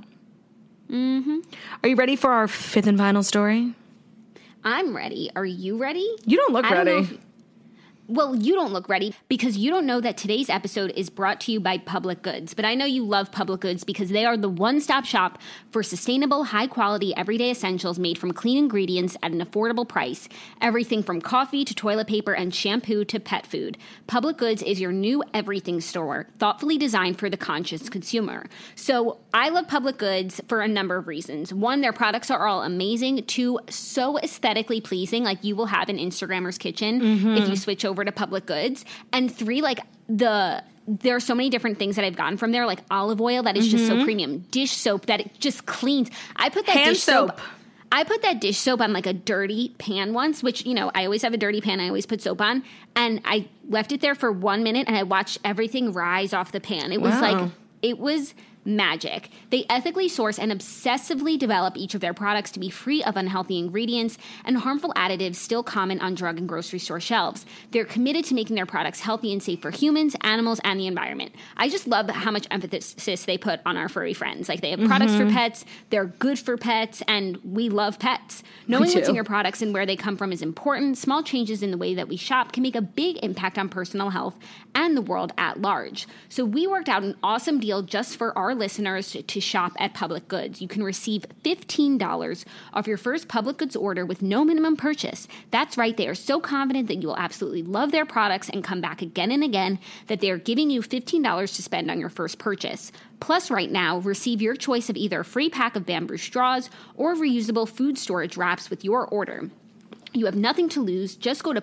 Mm-hmm. Are you ready for our 5th and final story? I'm ready. Are you ready? You don't look ready. Well, you don't look ready because you don't know that today's episode is brought to you by Public Goods. But I know you love Public Goods because they are the one-stop shop for sustainable, high-quality, everyday essentials made from clean ingredients at an affordable price. Everything from coffee to toilet paper and shampoo to pet food. Public Goods is your new everything store, thoughtfully designed for the conscious consumer. So I love Public Goods for a number of reasons. 1, their products are all amazing. 2, so aesthetically pleasing, like you will have an Instagrammer's kitchen if you switch over to Public Goods. And 3, like, there are so many different things that I've gotten from there, like olive oil that is just so premium, dish soap that it just cleans. I put that hand dish soap. I put that dish soap on, like, a dirty pan once, which, I always have a dirty pan I always put soap on, and I left it there for 1 minute and I watched everything rise off the pan. It was it was magic. They ethically source and obsessively develop each of their products to be free of unhealthy ingredients and harmful additives still common on drug and grocery store shelves. They're committed to making their products healthy and safe for humans, animals, and the environment. I just love how much emphasis they put on our furry friends. Like, they have products for pets, they're good for pets, and we love pets. Knowing what's in your products and where they come from is important. Small changes in the way that we shop can make a big impact on personal health and the world at large. So we worked out an awesome deal just for our listeners to shop at Public Goods. You can receive $15 off your first Public Goods order with no minimum purchase. That's right, they are so confident that you will absolutely love their products and come back again and again that they are giving you $15 to spend on your first purchase. Plus, right now, receive your choice of either a free pack of bamboo straws or reusable food storage wraps with your order. You have nothing to lose. Just go to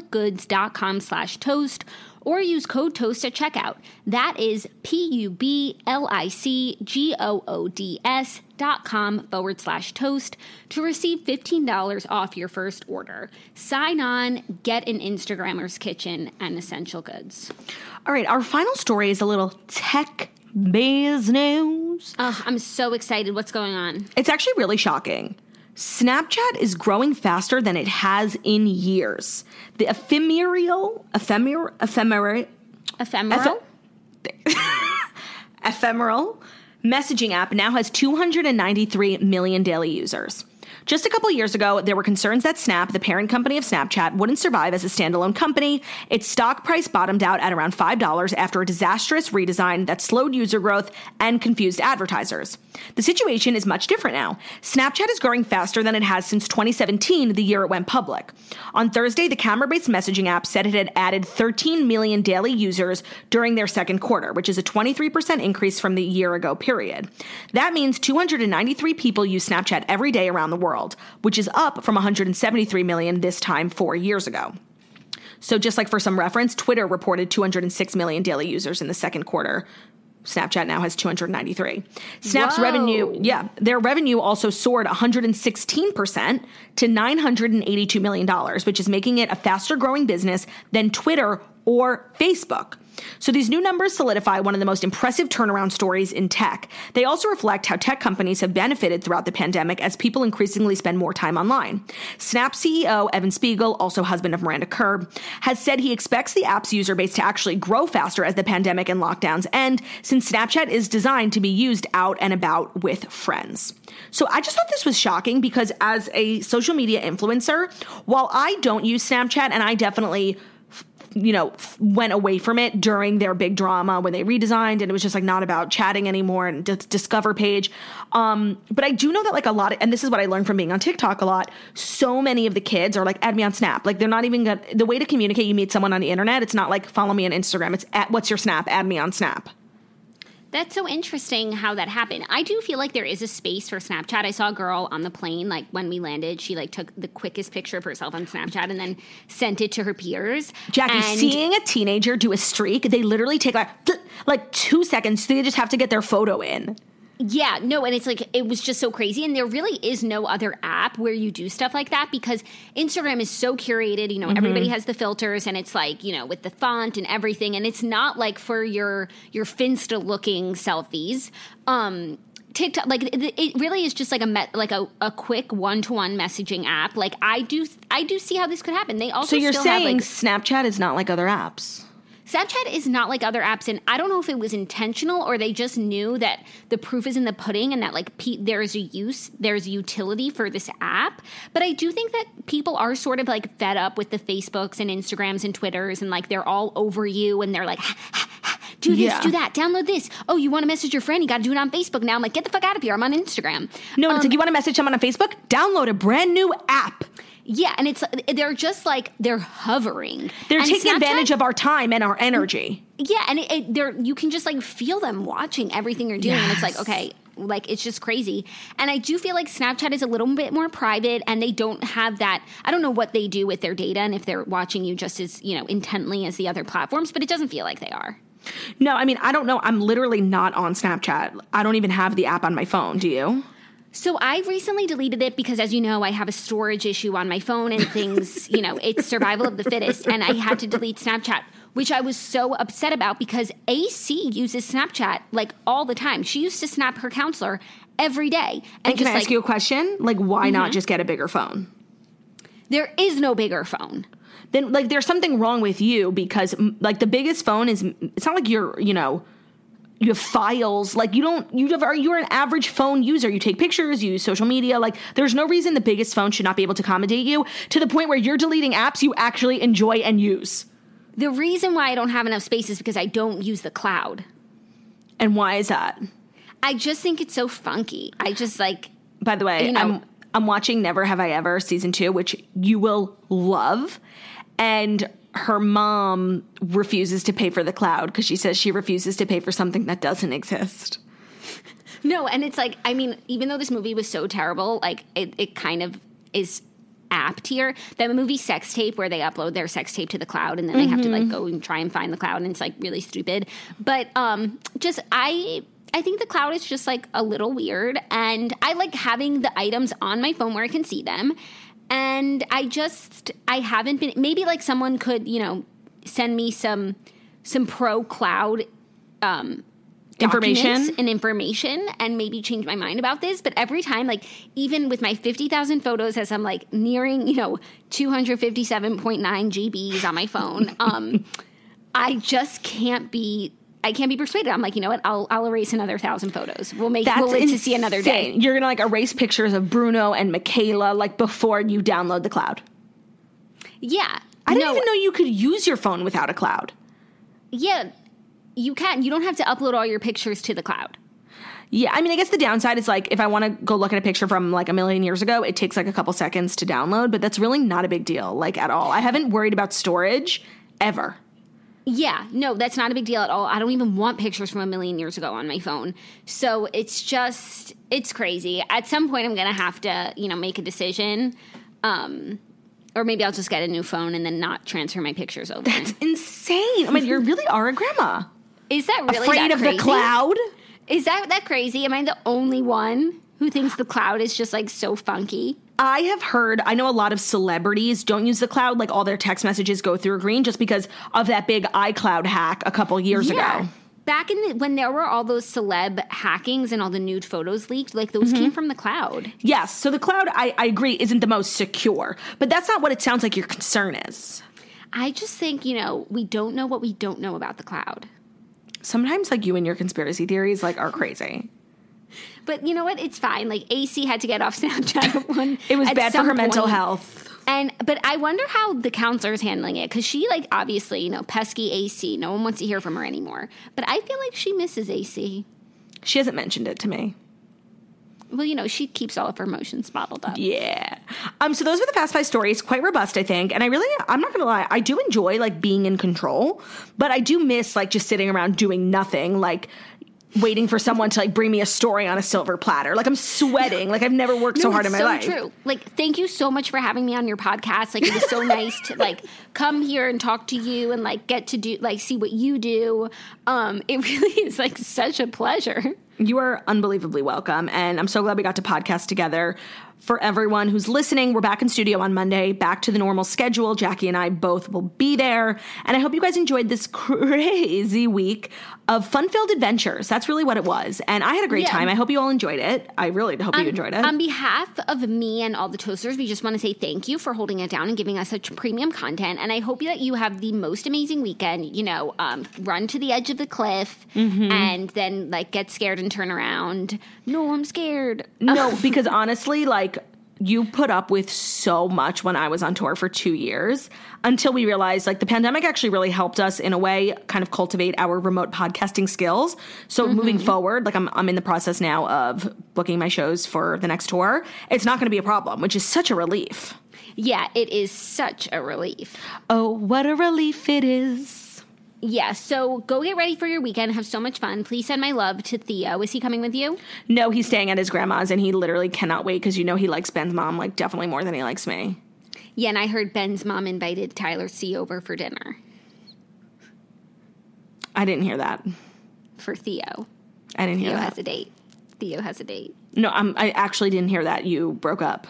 publicgoods.com/toast or use code TOAST at checkout. That is publicgoods.com/toast to receive $15 off your first order. Sign on, get an Instagrammer's kitchen and essential goods. All right, our final story is a little tech biz news. news. I'm so excited. What's going on? It's actually really shocking. Snapchat is growing faster than it has in years. The ephemeral messaging app now has 293 million daily users. Just a couple years ago, there were concerns that Snap, the parent company of Snapchat, wouldn't survive as a standalone company. Its stock price bottomed out at around $5 after a disastrous redesign that slowed user growth and confused advertisers. The situation is much different now. Snapchat is growing faster than it has since 2017, the year it went public. On Thursday, the camera-based messaging app said it had added 13 million daily users during their second quarter, which is a 23% increase from the year-ago period. That means 293 people use Snapchat every day around the world, which is up from 173 million this time 4 years ago. So just like for some reference, Twitter reported 206 million daily users in the second quarter. Snapchat now has 293. Snap's their revenue also soared 116% to $982 million, which is making it a faster growing business than Twitter or Facebook. So these new numbers solidify one of the most impressive turnaround stories in tech. They also reflect how tech companies have benefited throughout the pandemic as people increasingly spend more time online. Snap CEO Evan Spiegel, also husband of Miranda Kerr, has said he expects the app's user base to actually grow faster as the pandemic and lockdowns end, since Snapchat is designed to be used out and about with friends. So I just thought this was shocking because as a social media influencer, while I don't use Snapchat and I definitely went away from it during their big drama when they redesigned and it was just like not about chatting anymore and Discover page. But I do know that like a lot of, and this is what I learned from being on TikTok a lot, so many of the kids are like, add me on Snap. Like they're not even gonna, the way to communicate, you meet someone on the internet, it's not like follow me on Instagram. It's what's your Snap? Add me on Snap. That's so interesting how that happened. I do feel like there is a space for Snapchat. I saw a girl on the plane, like when we landed, she like took the quickest picture of herself on Snapchat and then sent it to her peers. Jackie, seeing a teenager do a streak, they literally take like 2 seconds. They just have to get their photo in. Yeah, no, and it's like, it was just so crazy. And there really is no other app where you do stuff like that because Instagram is so curated, everybody has the filters and it's like, with the font and everything. And it's not like for your Finsta looking selfies. TikTok, like it really is just like a quick one-to-one messaging app. Like I do see how this could happen. They also so you're saying Snapchat is not like other apps. Snapchat is not like other apps, and I don't know if it was intentional or they just knew that the proof is in the pudding and that like there's a utility for this app. But I do think that people are sort of like fed up with the Facebooks and Instagrams and Twitters, and like they're all over you, and they're like, do this, do that, download this. Oh, you want to message your friend? You got to do it on Facebook now. I'm like, get the fuck out of here. I'm on Instagram. No, it's like you want to message someone on Facebook? Download a brand new app. Yeah, and they're just like, they're hovering. They're taking advantage of our time and our energy. Yeah, and you can just like feel them watching everything you're doing. Yes. And it's like, okay, like it's just crazy. And I do feel like Snapchat is a little bit more private and they don't have that. I don't know what they do with their data and if they're watching you just as, intently as the other platforms, but it doesn't feel like they are. No, I mean, I don't know. I'm literally not on Snapchat. I don't even have the app on my phone. Do you? So I recently deleted it because, as you know, I have a storage issue on my phone and things, it's survival of the fittest. And I had to delete Snapchat, which I was so upset about because AC uses Snapchat like all the time. She used to snap her counselor every day. And can I ask you a question? Like, why not just get a bigger phone? There is no bigger phone. Then, like, there's something wrong with you because, like, the biggest phone is, it's not like you're, you have files, like you're an average phone user. You take pictures, you use social media. Like there's no reason the biggest phone should not be able to accommodate you to the point where you're deleting apps you actually enjoy and use. The reason why I don't have enough space is because I don't use the cloud. And why is that? I just think it's so funky. I just like, by the way, I'm watching Never Have I Ever season 2, which you will love. And her mom refuses to pay for the cloud because she says she refuses to pay for something that doesn't exist. No, and it's like, I mean, even though this movie was so terrible, like it kind of is apt here. That movie Sex Tape, where they upload their sex tape to the cloud and then they have to like go and try and find the cloud, and it's like really stupid. But just I think the cloud is just like a little weird, and I like having the items on my phone where I can see them. And I haven't been, maybe like someone could, send me some pro cloud documents and information and maybe change my mind about this. But every time, like, even with my 50,000 photos, as I'm like nearing, 257.9 GBs on my phone, I just can't be persuaded. I'm like, you know what? I'll erase another 1,000 photos. We'll live to see another day. You're gonna like erase pictures of Bruno and Michaela like before you download the cloud. Yeah. I didn't even know you could use your phone without a cloud. Yeah, you can. You don't have to upload all your pictures to the cloud. Yeah, I mean, I guess the downside is like if I want to go look at a picture from like a million years ago, it takes like a couple seconds to download, but that's really not a big deal, like at all. I haven't worried about storage ever. Yeah, no, that's not a big deal at all. I don't even want pictures from a million years ago on my phone. So it's crazy. At some point, I'm going to have to, make a decision. Or maybe I'll just get a new phone and then not transfer my pictures over. That's insane. I mean, you really are a grandma. Is that really afraid of the cloud? Is that crazy? Am I the only one who thinks the cloud is just like so funky? I know a lot of celebrities don't use the cloud, like all their text messages go through green just because of that big iCloud hack a couple years ago. Back when there were all those celeb hackings and all the nude photos leaked, like those came from the cloud. Yes, so the cloud, I agree, isn't the most secure, but that's not what it sounds like your concern is. I just think, we don't know what we don't know about the cloud. Sometimes like you and your conspiracy theories like are crazy. But you know what? It's fine. Like, AC had to get off Snapchat. It was bad for her mental health. But I wonder how the counselor's handling it. Because she, like, obviously, pesky AC. No one wants to hear from her anymore. But I feel like she misses AC. She hasn't mentioned it to me. Well, she keeps all of her emotions bottled up. Yeah. So those were the Fast 5 stories. Quite robust, I think. And I'm not going to lie, I do enjoy, like, being in control. But I do miss, like, just sitting around doing nothing. Like, waiting for someone to like bring me a story on a silver platter. Like I'm sweating. Like I've never worked so hard in my life. So true. Like thank you so much for having me on your podcast. Like it was so nice to like come here and talk to you and like get to do like see what you do. It really is like such a pleasure. You are unbelievably welcome. And I'm so glad we got to podcast together. For everyone who's listening, we're back in studio on Monday, back to the normal schedule. Jackie and I both will be there. And I hope you guys enjoyed this crazy week of fun-filled adventures. That's really what it was. And I had a great time. I hope you all enjoyed it. I really hope you enjoyed it. On behalf of me and all the Toasters, we just want to say thank you for holding it down and giving us such premium content. And I hope that you have the most amazing weekend. Run to the edge of the cliff and then like get scared and turn around. No, I'm scared. No, because honestly, like, you put up with so much when I was on tour for 2 years until we realized like the pandemic actually really helped us in a way kind of cultivate our remote podcasting skills. So moving forward, like I'm in the process now of booking my shows for the next tour. It's not going to be a problem, which is such a relief. Yeah, it is such a relief. Oh, what a relief it is. Yeah, so go get ready for your weekend. Have so much fun. Please send my love to Theo. Is he coming with you? No, he's staying at his grandma's, and he literally cannot wait because he likes Ben's mom like definitely more than he likes me. Yeah, and I heard Ben's mom invited Tyler C. over for dinner. I didn't hear that. For Theo. I didn't hear that. Theo has a date. Theo has a date. No, I actually didn't hear that. You broke up.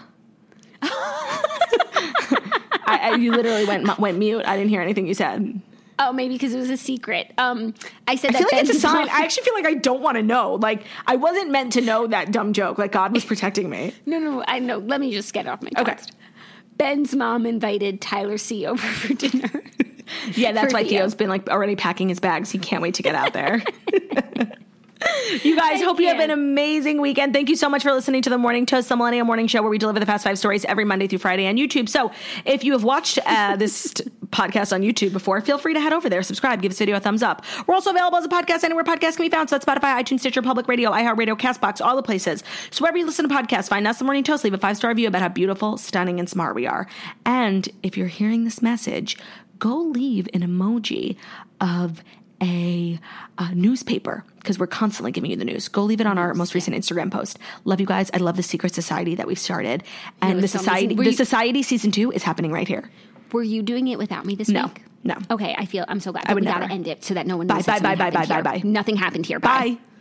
You literally went mute. I didn't hear anything you said. Oh, maybe because it was a secret. I said I feel like it's a sign. I actually feel like I don't want to know. Like, I wasn't meant to know that dumb joke. Like, God was protecting me. No, I know. Let me just get off my chest. Okay. Ben's mom invited Tyler C. over for dinner. Yeah, that's why Theo's been, like, already packing his bags. He can't wait to get out there. You guys, hope you have an amazing weekend. Thank you so much for listening to the Morning Toast, the Millennial Morning Show, where we deliver the Fast 5 stories every Monday through Friday on YouTube. So if you have watched this podcast on YouTube before, feel free to head over there, subscribe, give this video a thumbs up. We're also available as a podcast anywhere podcasts can be found. So that's Spotify, iTunes, Stitcher, Public Radio, iHeartRadio, CastBox, all the places. So wherever you listen to podcasts, find us, The Morning Toast, leave a 5-star review about how beautiful, stunning, and smart we are. And if you're hearing this message, go leave an emoji of a newspaper, because we're constantly giving you the news. Go leave it on our most recent Instagram post. Love you guys. I love the secret society that we've started. And the society season 2 is happening right here. Were you doing it without me this week? No. Okay, I'm so glad. I would we never. Gotta end it so that no one knows. Bye. Nothing happened here. Bye.